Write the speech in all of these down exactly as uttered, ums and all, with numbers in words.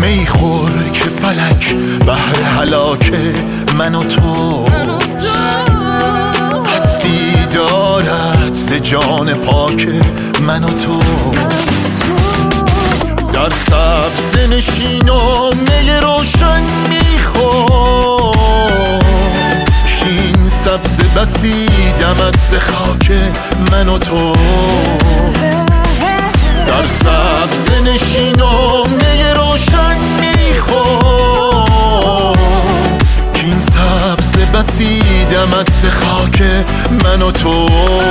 میخور که فلک بحر هلاک من و تو قصدی دارد ز جان پاک من و تو در سبز نشین و می روشن میخور شین سبز بسیدمت ز خاک من و تو در سبز نشین و می روشن میخور کین سبز بسیدمت ز خاک من و تو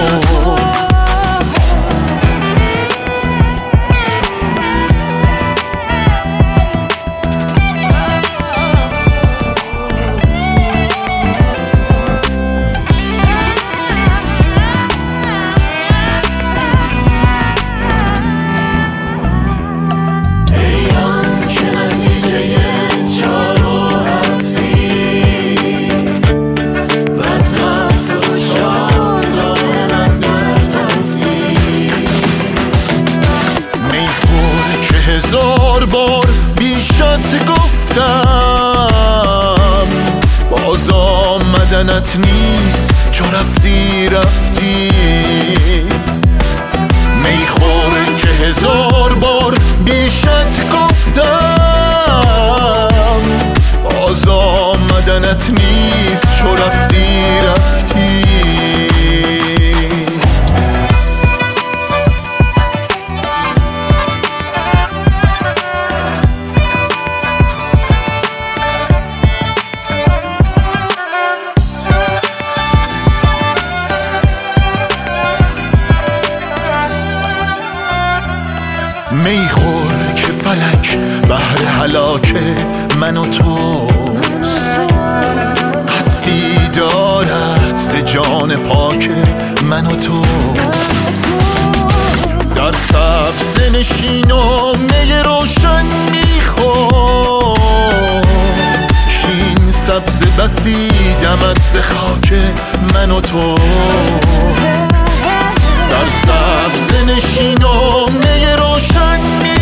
هزار بار بیشت گفتم باز آمدنت نیست چو رفتی رفتی میخور که هزار بار بیشت گفتم باز آمدنت نیست چو رفتی رفتی میخور که فلک بحر هلاک من و تو قصدی دارد ز جان پاک من و تو در سبز نشین و می روشن میخور شین سبز بسیدمت ز خاک من و تو در سبز نشین و می روشن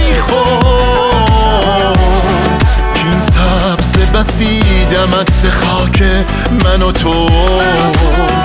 میخور کین سبز بسیدمت ز خاک من و تو